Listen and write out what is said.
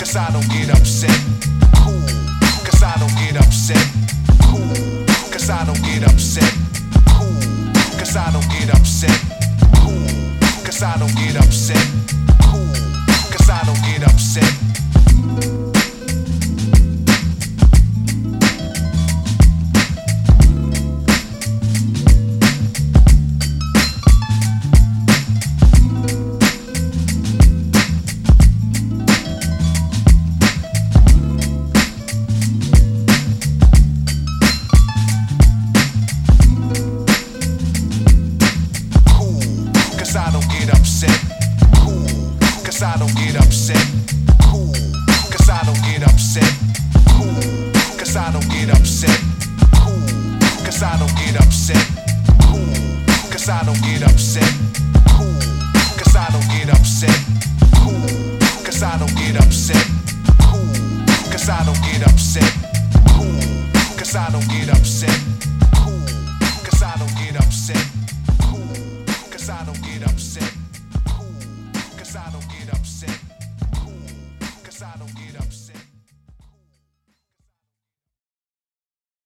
cause I don't get upset. Cool, cause I don't get upset. Cool, cause I don't get upset. Cool, cause I don't get upset. Cool, cause I don't get upset. Cool, cause I don't get upset. Cause I don't get upset. Cool, cause I don't get upset. Cool, cause I don't get upset. Cool, cause I don't get upset. Cool, cause I don't get upset. Cool, cause I don't get upset.